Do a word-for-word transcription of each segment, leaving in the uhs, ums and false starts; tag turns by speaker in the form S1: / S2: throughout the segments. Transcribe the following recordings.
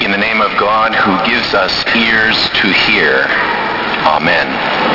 S1: in the name of God who gives us ears to hear. Amen.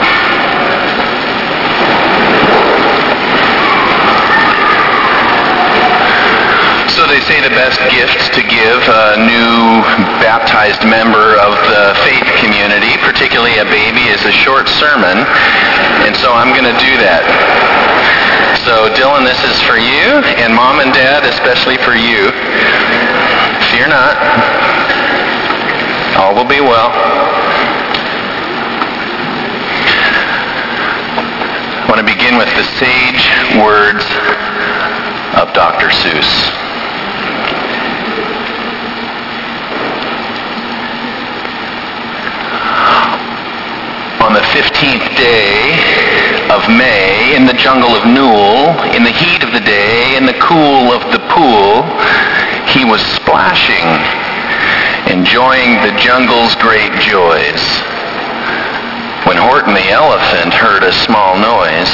S1: So they say the best gift to give a new baptized member of the faith community, particularly a baby, is a short sermon. And so I'm going to do that. So Dylan, this is for you, and Mom and Dad, especially for you. Fear not. All will be well. I want to begin with the sage words of Doctor Seuss. On the fifteenth day of May, in the jungle of Newell, in the heat of the day, in the cool of the pool, he was splashing, enjoying the jungle's great joys, when Horton the elephant heard a small noise.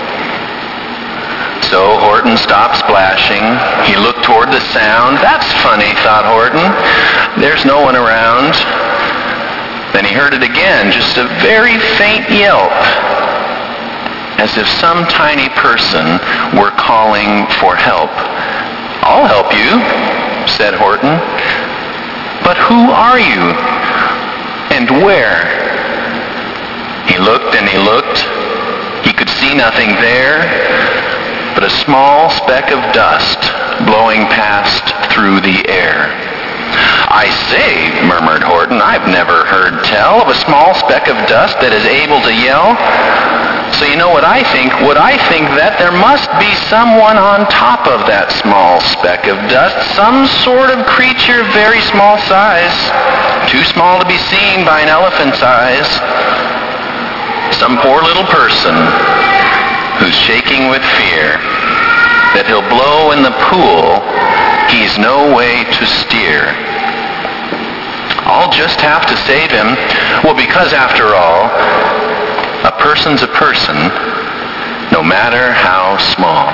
S1: So Horton stopped splashing. He looked toward the sound. That's funny, thought Horton. There's no one around. Then he heard it again, just a very faint yelp, as if some tiny person were calling for help. I'll help you, said Horton. But who are you? And where? He looked and he looked. He could see nothing there but a small speck of dust blowing past through the air. I say, murmured Horton, I've never heard tell of a small speck of dust that is able to yell. So you know what I think? What I think that there must be someone on top of that small speck of dust, some sort of creature very small size, too small to be seen by an elephant's eyes. Some poor little person who's shaking with fear that he'll blow in the pool he's no way to steer. I'll just have to save him. Well, because after all, a person's a person, no matter how small.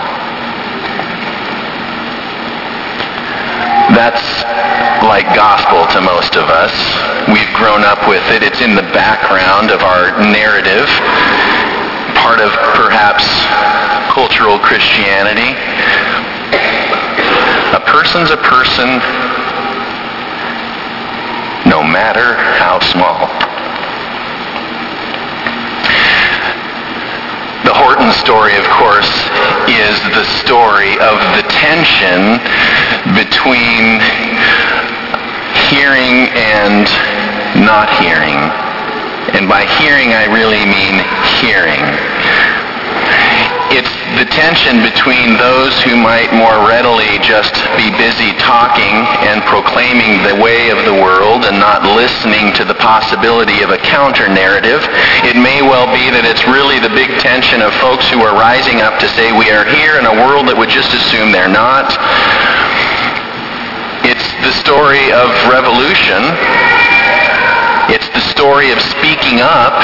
S1: That's like gospel to most of us. We've grown up with it. It's in the background of our narrative, part of perhaps cultural Christianity. A person's a person, no matter how small. The Horton story, of course, is the story of the tension between hearing and not hearing. And by hearing, I really mean hearing. It's the tension between those who might more readily just be busy talking and proclaiming the way of the world and not listening to the possibility of a counter-narrative. It may well be that it's really the big tension of folks who are rising up to say we are here in a world that would just assume they're not. It's the story of revolution. It's the story of speaking up.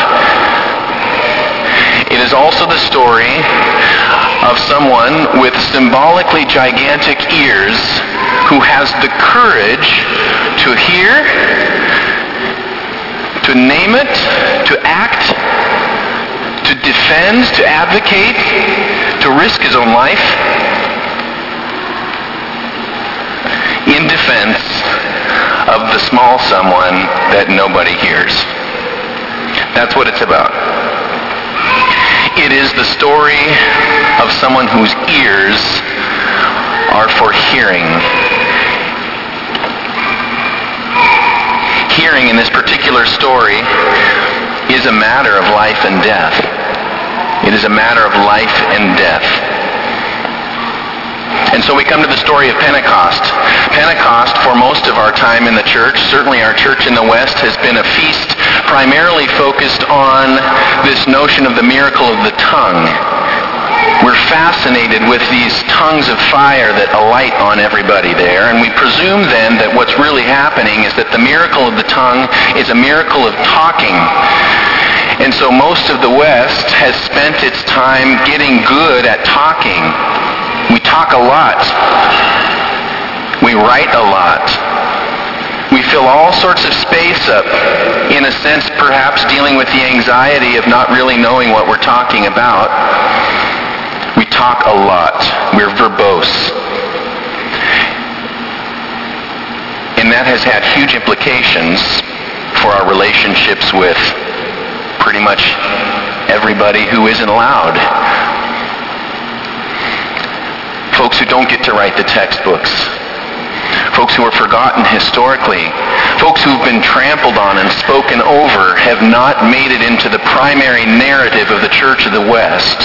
S1: It is also the story of someone with symbolically gigantic ears who has the courage to hear, to name it, to act, to defend, to advocate, to risk his own life in defense of the small someone that nobody hears. That's what it's about. It is the story of someone whose ears are for hearing. Hearing in this particular story is a matter of life and death. It is a matter of life and death. And so we come to the story of Pentecost. Pentecost, for most of our time in the church, certainly our church in the West, has been a feast primarily focused on this notion of the miracle of the tongue. We're fascinated with these tongues of fire that alight on everybody there, and we presume then that what's really happening is that the miracle of the tongue is a miracle of talking. And so most of the West has spent its time getting good at talking. We talk a lot. We write a lot. We fill all sorts of space up, in a sense perhaps dealing with the anxiety of not really knowing what we're talking about. We talk a lot. We're verbose. And that has had huge implications for our relationships with pretty much everybody who isn't allowed. Folks who don't get to write the textbooks. Folks who are forgotten historically. Folks who've been trampled on and spoken over have not made it into the primary narrative of the Church of the West.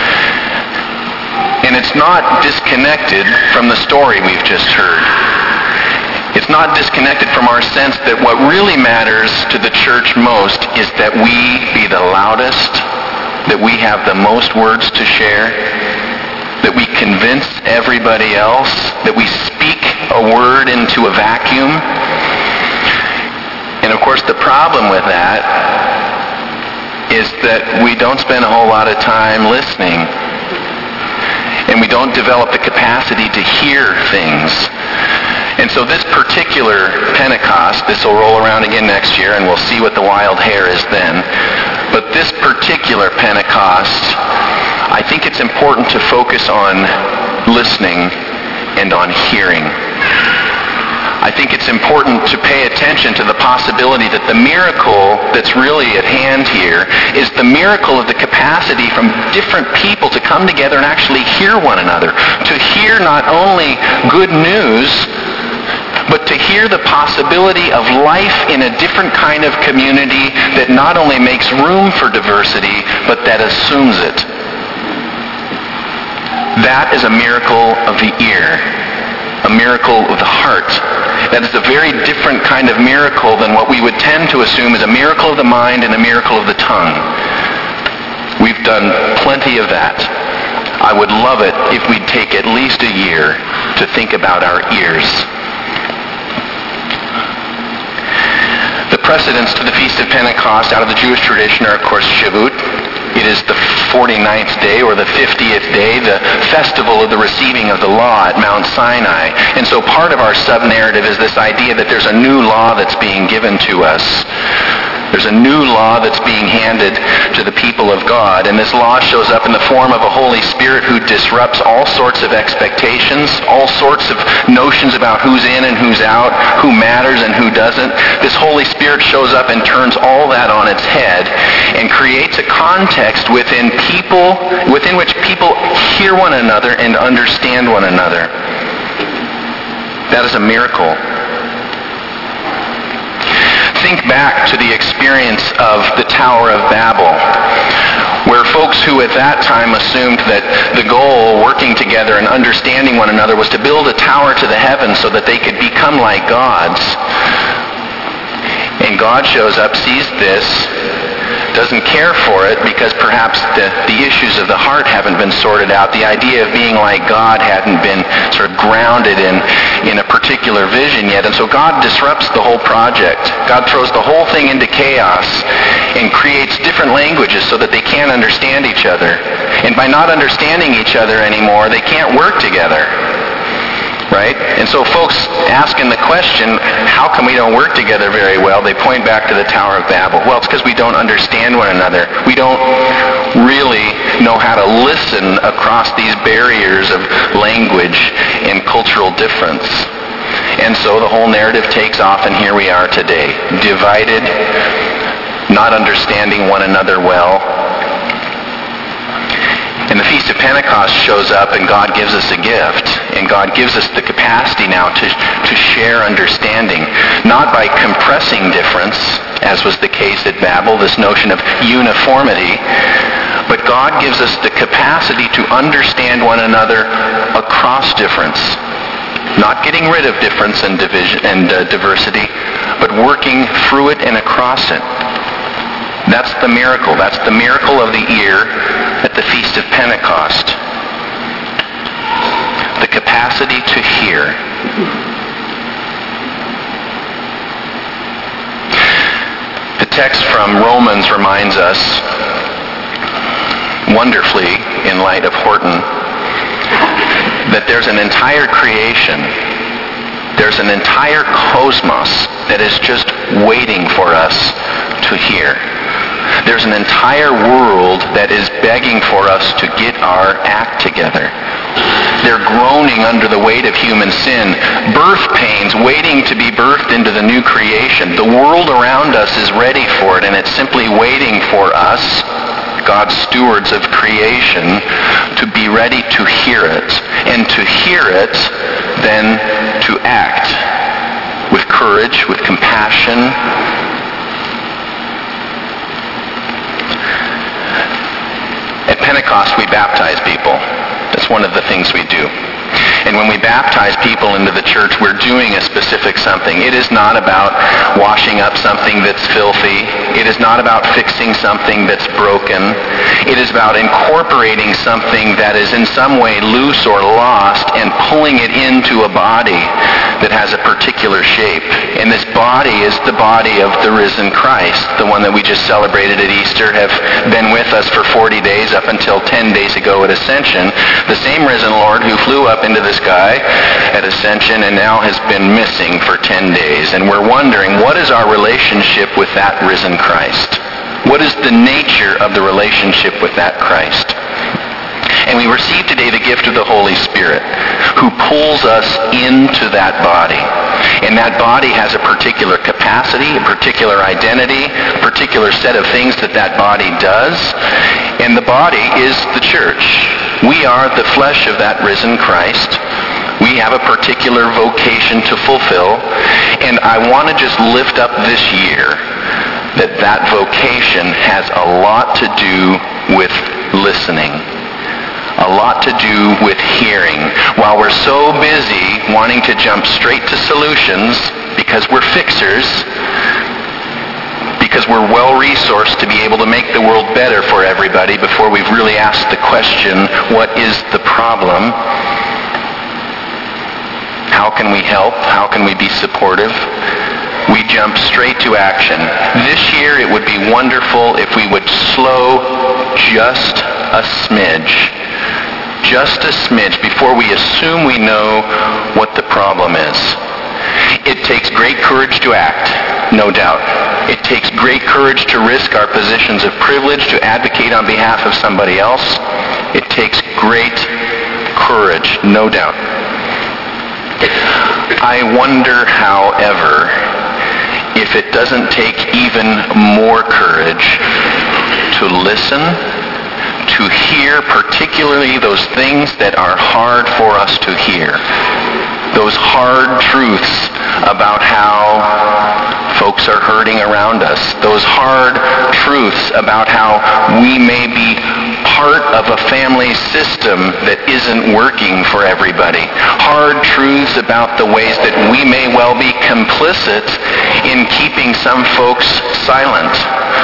S1: And it's not disconnected from the story we've just heard. It's not disconnected from our sense that what really matters to the church most is that we be the loudest, that we have the most words to share, that we convince everybody else, that we speak a word into a vacuum. And of course the problem with that is that we don't spend a whole lot of time listening. And we don't develop the capacity to hear things. And so this particular Pentecost, this will roll around again next year, and we'll see what the wild hair is then. But this particular Pentecost, I think it's important to focus on listening and on hearing. I think it's important to pay attention to the possibility that the miracle that's really at hand here is the miracle of the capacity from different people to come together and actually hear one another. To hear not only good news, but to hear the possibility of life in a different kind of community that not only makes room for diversity, but that assumes it. That is a miracle of the ear, a miracle of the heart. That is a very different kind of miracle than what we would tend to assume is a miracle of the mind and a miracle of the tongue. We've done plenty of that. I would love it if we'd take at least a year to think about our ears. The precedents to the Feast of Pentecost out of the Jewish tradition are, of course, Shavuot. It is the forty-ninth day or the fiftieth day, the festival of the receiving of the law at Mount Sinai. And so part of our sub-narrative is this idea that there's a new law that's being given to us. There's a new law that's being handed to the people of God, and this law shows up in the form of a Holy Spirit who disrupts all sorts of expectations, all sorts of notions about who's in and who's out, who matters and who doesn't. This Holy Spirit shows up and turns all that on its head and creates a context within people, within which people hear one another and understand one another. That is a miracle. Think back to the experience of the Tower of Babel, where folks who at that time assumed that the goal, working together and understanding one another, was to build a tower to the heavens so that they could become like gods. And God shows up, sees this, doesn't care for it because perhaps the, the issues of the heart haven't been sorted out. The idea of being like God hadn't been sort of grounded in, in a particular vision yet. And so God disrupts the whole project. God throws the whole thing into chaos and creates different languages so that they can't understand each other. And by not understanding each other anymore, they can't work together. Right? And so folks asking the question, how come we don't work together very well? They point back to the Tower of Babel. Well, it's because we don't understand one another. We don't really know how to listen across these barriers of language and cultural difference. And so the whole narrative takes off, and here we are today, divided, not understanding one another well. And the Feast of Pentecost shows up, and God gives us a gift. And God gives us the capacity now to, to share understanding, not by compressing difference, as was the case at Babel, this notion of uniformity, but God gives us the capacity to understand one another across difference. Not getting rid of difference and division and uh, diversity, but working through it and across it. That's the miracle. That's the miracle of the ear at the Feast of Pentecost. The capacity to hear. The text from Romans reminds us wonderfully, in light of Horton, that there's an entire creation There's an entire cosmos that is just waiting for us to hear. There's an entire world that is begging for us to get our act together. They're groaning under the weight of human sin. Birth pains waiting to be birthed into the new creation. The world around us is ready for it, and it's simply waiting for us, God's stewards of creation, to be ready to hear it. And to hear it, then to act with courage, with compassion. At Pentecost, we baptize people. That's one of the things we do. And when we baptize people into the church, we're doing a specific something. It is not about washing up something that's filthy. It is not about fixing something that's broken. It is about incorporating something that is in some way loose or lost and pulling it into a body that has a particular shape. And this body is the body of the risen Christ, the one that we just celebrated at Easter, have been with us for forty days up until ten days ago at Ascension. The same risen Lord who flew up into the sky at Ascension and now has been missing for ten days. And we're wondering, what is our relationship with that risen Christ? What is the nature of the relationship with that Christ? And we receive today the gift of the Holy Spirit, who pulls us into that body. And that body has a particular capacity, a particular identity, a particular set of things that that body does. And the body is the church. We are the flesh of that risen Christ. We have a particular vocation to fulfill. And I want to just lift up this year that that vocation has a lot to do with listening. A lot to do with hearing. While we're so busy wanting to jump straight to solutions because we're fixers, because we're well-resourced to be able to make the world better for everybody before we've really asked the question, what is the problem? How can we help? How can we be supportive? We jump straight to action. This year it would be wonderful if we would slow just a smidge. Just a smidge before we assume we know what the problem is. It takes great courage to act, no doubt. It takes great courage to risk our positions of privilege, to advocate on behalf of somebody else. It takes great courage, no doubt. I wonder, however, if it doesn't take even more courage to listen, to hear particularly those things that are hard for us to hear. Those hard truths about how folks are hurting around us. Those hard truths about how we may be part of a family system that isn't working for everybody. Hard truths about the ways that we may well be complicit in keeping some folks silent.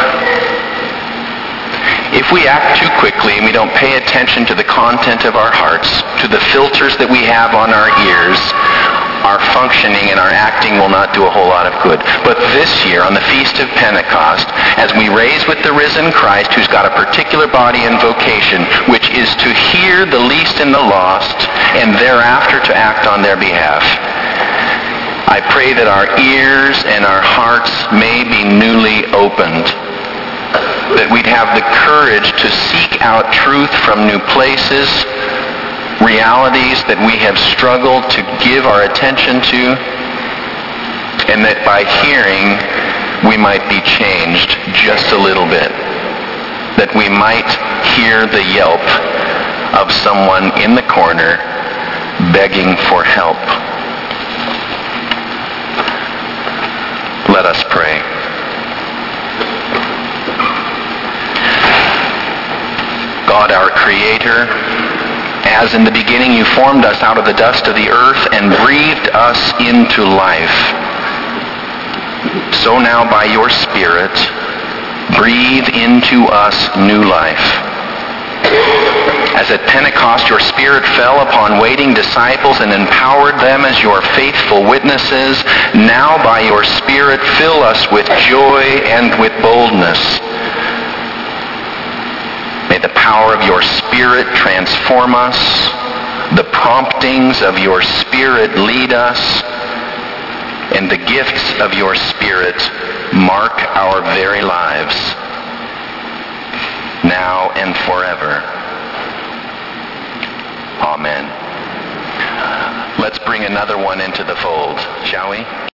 S1: If we act too quickly and we don't pay attention to the content of our hearts, to the filters that we have on our ears, our functioning and our acting will not do a whole lot of good. But this year, on the Feast of Pentecost, as we raise with the risen Christ, who's got a particular body and vocation, which is to hear the least and the lost, and thereafter to act on their behalf, I pray that our ears and our hearts may be newly opened, that we'd have the courage to seek out truth from new places, realities that we have struggled to give our attention to, and that by hearing we might be changed just a little bit, that we might hear the yelp of someone in the corner begging for help. Let us pray. God, our Creator, as in the beginning you formed us out of the dust of the earth and breathed us into life, so now by your Spirit, breathe into us new life. As at Pentecost your Spirit fell upon waiting disciples and empowered them as your faithful witnesses, now by your Spirit fill us with joy and with boldness. May the power of your Spirit transform us, the promptings of your Spirit lead us, and the gifts of your Spirit mark our very lives, now and forever. Amen. Let's bring another one into the fold, shall we?